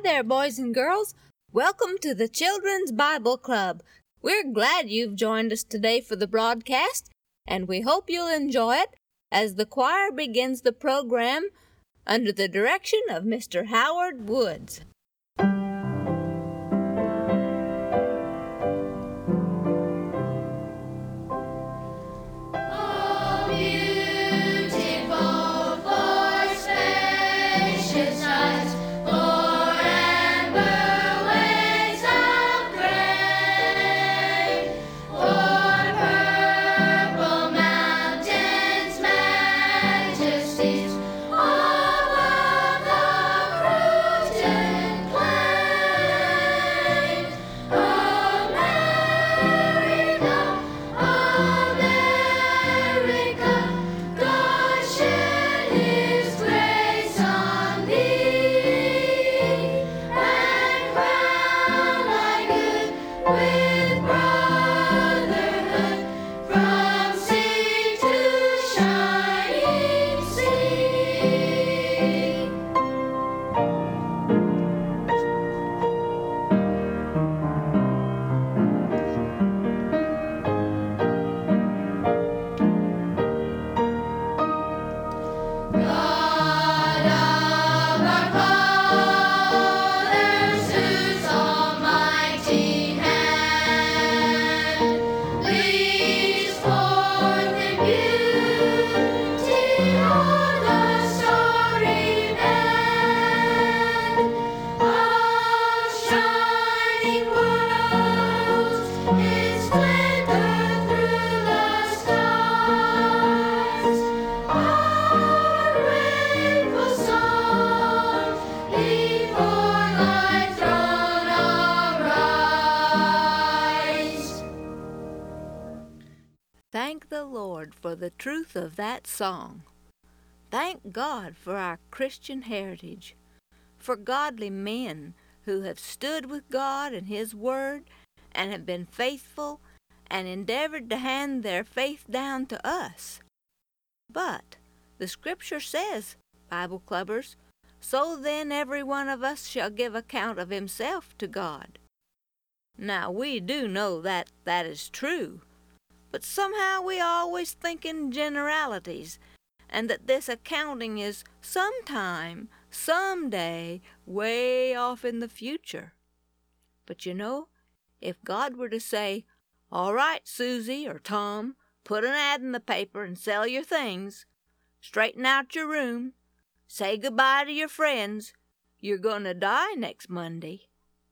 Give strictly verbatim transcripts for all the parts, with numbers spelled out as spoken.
there, boys and girls. Welcome to the Children's Bible Club. We're glad you've joined us today for the broadcast, and we hope you'll enjoy it as the choir begins the program under the direction of Mister Howard Woods. Thank the Lord for the truth of that song. Thank God for our Christian heritage, for godly men who have stood with God and His Word and have been faithful and endeavored to hand their faith down to us. But the Scripture says, Bible clubbers, so then every one of us shall give account of himself to God. Now we do know that that is true, but somehow we always think in generalities, and that this accounting is sometime, someday, way off in the future. But you know, if God were to say, all right, Susie or Tom, put an ad in the paper and sell your things, straighten out your room, say goodbye to your friends, you're going to die next Monday.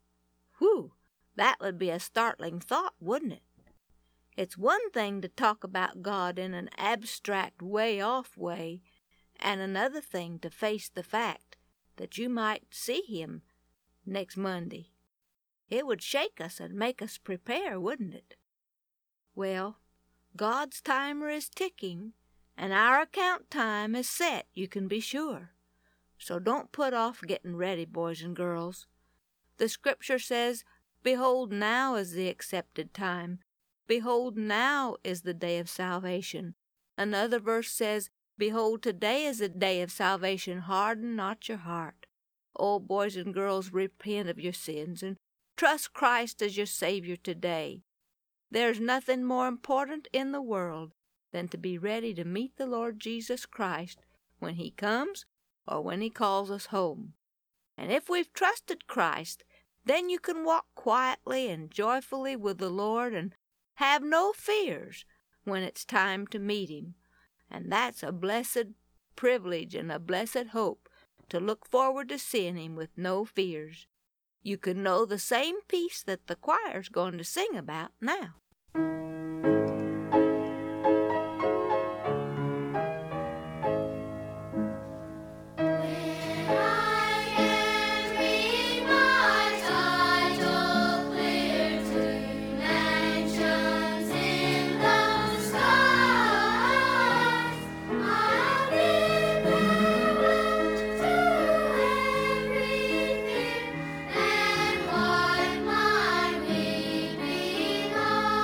Whew, that would be a startling thought, wouldn't it? It's one thing to talk about God in an abstract, way-off way, and another thing to face the fact that you might see Him next Monday. It would shake us and make us prepare, wouldn't it? Well, God's timer is ticking, and our account time is set, you can be sure. So don't put off getting ready, boys and girls. The Scripture says, behold, now is the accepted time. Behold, now is the day of salvation. Another verse says, behold, today is the day of salvation. Harden not your heart. Oh, boys and girls, repent of your sins and trust Christ as your Savior today. There's nothing more important in the world than to be ready to meet the Lord Jesus Christ when He comes or when He calls us home. And if we've trusted Christ, then you can walk quietly and joyfully with the Lord and have no fears when it's time to meet Him. And that's a blessed privilege and a blessed hope, to look forward to seeing Him with no fears. You can know the same peace that the choir's going to sing about now. And wipe my weeping eyes.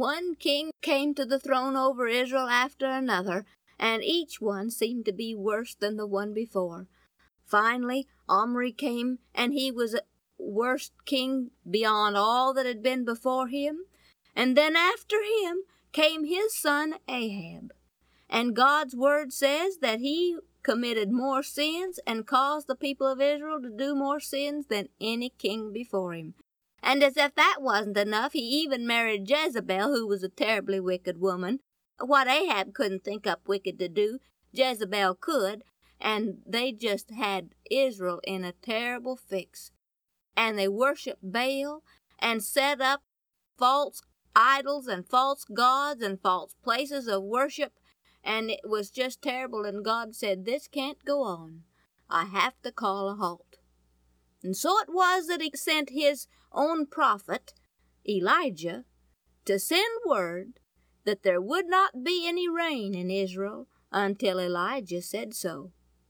one king came to the throne over Israel after another, and each one seemed to be worse than the one before. Finally, Omri came, and he was a worst king beyond all that had been before him. And then after him came his son Ahab. And God's word says that he committed more sins and caused the people of Israel to do more sins than any king before him. And as if that wasn't enough, he even married Jezebel, who was a terribly wicked woman. What Ahab couldn't think up wicked to do, Jezebel could, and they just had Israel in a terrible fix. And they worshiped Baal and set up false idols and false gods and false places of worship, and it was just terrible, and God said, "This can't go on. I have to call a halt." And so it was that he sent his own prophet, Elijah, to send word that there would not be any rain in Israel until Elijah said so.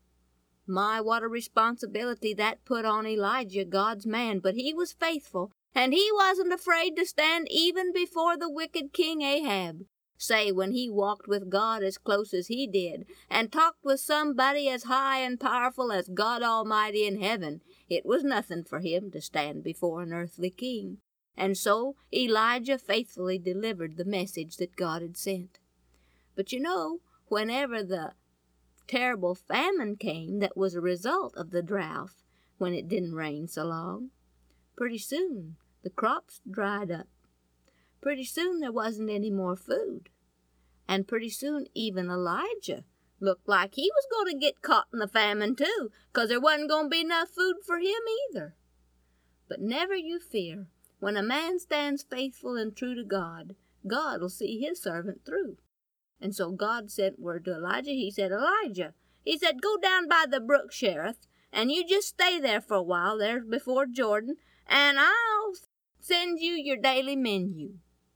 My, what a responsibility that put on Elijah, God's man, but he was faithful, and he wasn't afraid to stand even before the wicked King Ahab. Say, when he walked with God as close as he did, and talked with somebody as high and powerful as God Almighty in heaven, it was nothing for him to stand before an earthly king. And so Elijah faithfully delivered the message that God had sent. But you know, whenever the terrible famine came that was a result of the drought, when it didn't rain so long, pretty soon the crops dried up. Pretty soon there wasn't any more food. And pretty soon even Elijah looked like he was going to get caught in the famine too, 'cause there wasn't going to be enough food for him either. But never you fear. When a man stands faithful and true to God, God will see his servant through. And so God sent word to Elijah. He said, Elijah, he said, go down by the brook Cherith, and you just stay there for a while, there before Jordan, and I'll send you your daily menu.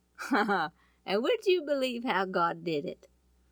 And would you believe how God did it?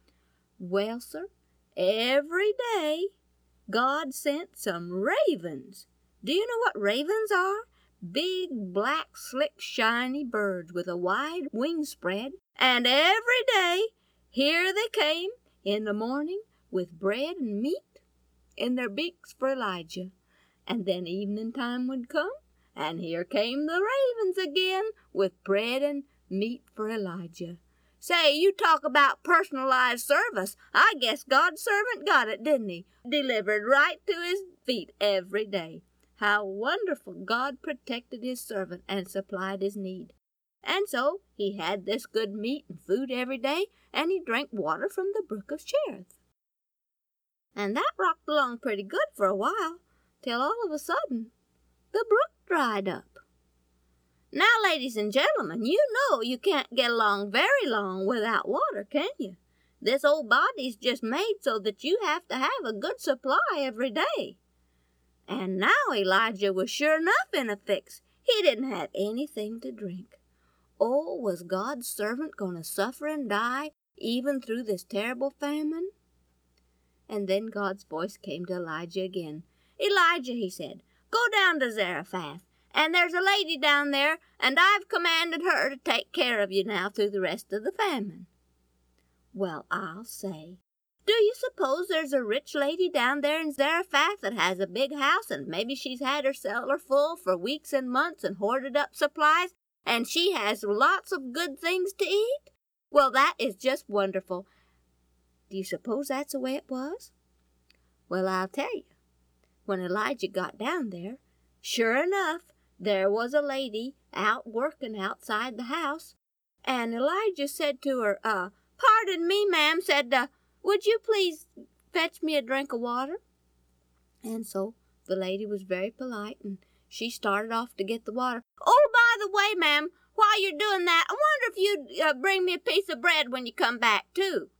Well, sir, every day God sent some ravens. Do you know what ravens are? Big, black, slick, shiny birds with a wide wing spread. And every day here they came in the morning with bread and meat in their beaks for Elijah. And then evening time would come, and here came the ravens again with bread and meat for Elijah. Say, you talk about personalized service. I guess God's servant got it, didn't he? Delivered right to his feet every day. How wonderful God protected his servant and supplied his need. And so he had this good meat and food every day, and he drank water from the brook of Cherith. And that rocked along pretty good for a while, till all of a sudden the brook dried up. Now, ladies and gentlemen, you know you can't get along very long without water, can you? This old body's just made so that you have to have a good supply every day. And now Elijah was sure enough in a fix. He didn't have anything to drink. Oh, was God's servant going to suffer and die even through this terrible famine? And then God's voice came to Elijah again. Elijah, he said, go down to Zarephath. And there's a lady down there, and I've commanded her to take care of you now through the rest of the famine. Well, I'll say, do you suppose there's a rich lady down there in Zarephath that has a big house, and maybe she's had her cellar full for weeks and months and hoarded up supplies, and she has lots of good things to eat? Well, that is just wonderful. Do you suppose that's the way it was? Well, I'll tell you. When Elijah got down there, sure enough, there was a lady out working outside the house, and Elijah said to her, uh, pardon me, ma'am, said, uh, would you please fetch me a drink of water? And so the lady was very polite, and she started off to get the water. Oh, by the way, ma'am, while you're doing that, I wonder if you'd uh, bring me a piece of bread when you come back, too.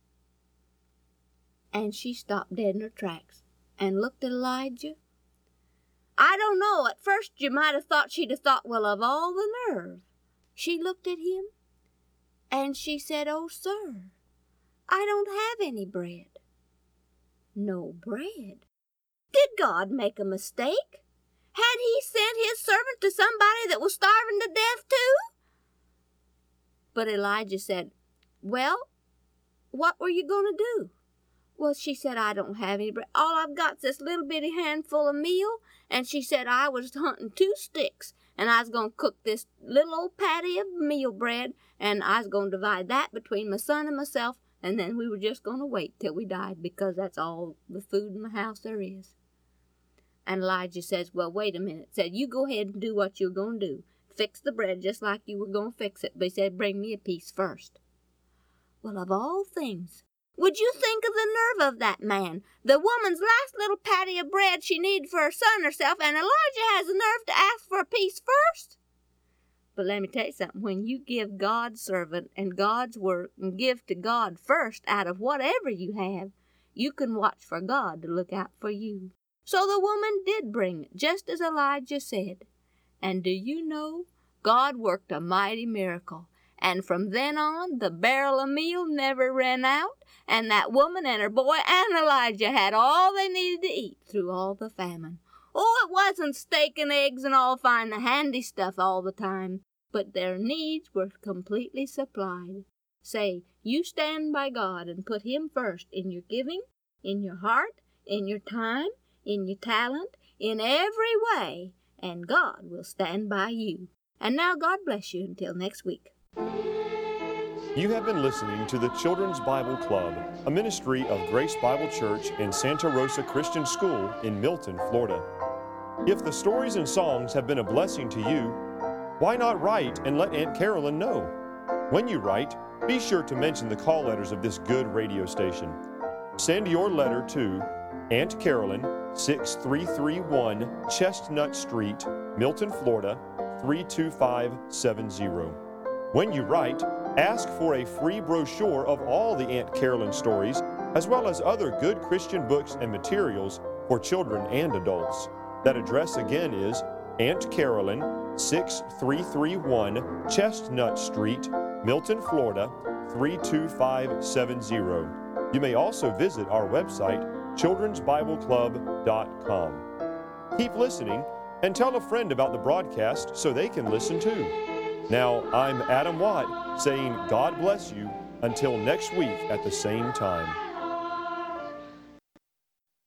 And she stopped dead in her tracks and looked at Elijah. I don't know, at first you might have thought she'd have thought, well, of all the nerve. She looked at him, and she said, oh, sir, I don't have any bread. No bread? Did God make a mistake? Had he sent his servant to somebody that was starving to death, too? But Elijah said, well, what were you going to do? Well, she said, I don't have any bread. All I've got's this little bitty handful of meal. And she said, I was hunting two sticks, and I was going to cook this little old patty of meal bread, and I was going to divide that between my son and myself, and then we were just going to wait till we died, because that's all the food in the house there is. And Elijah says, well, wait a minute. Said, you go ahead and do what you're going to do. Fix the bread just like you were going to fix it. But he said, bring me a piece first. Well, of all things, would you think of the nerve of that man? The woman's last little patty of bread she needed for her son herself, and Elijah has the nerve to ask for a piece first? But let me tell you something. When you give God's servant and God's work and give to God first out of whatever you have, you can watch for God to look out for you. So the woman did bring it, just as Elijah said. And do you know, God worked a mighty miracle. And from then on, the barrel of meal never ran out, and that woman and her boy and Elijah had all they needed to eat through all the famine. Oh, it wasn't steak and eggs and all fine and handy stuff all the time, but their needs were completely supplied. Say, you stand by God and put Him first in your giving, in your heart, in your time, in your talent, in every way, and God will stand by you. And now God bless you until next week. You have been listening to the Children's Bible Club, a ministry of Grace Bible Church in Santa Rosa Christian School in Milton, Florida. If the stories and songs have been a blessing to you, why not write and let Aunt Carolyn know? When you write, be sure to mention the call letters of this good radio station. Send your letter to Aunt Carolyn, six three three one Chestnut Street, Milton, Florida, three two five seven zero. When you write, ask for a free brochure of all the Aunt Carolyn stories, as well as other good Christian books and materials for children and adults. That address again is Aunt Carolyn, six three three one Chestnut Street, Milton, Florida, three two five seven zero. You may also visit our website, children's bible club dot com. Keep listening and tell a friend about the broadcast so they can listen too. Now, I'm Adam Watt saying God bless you until next week at the same time.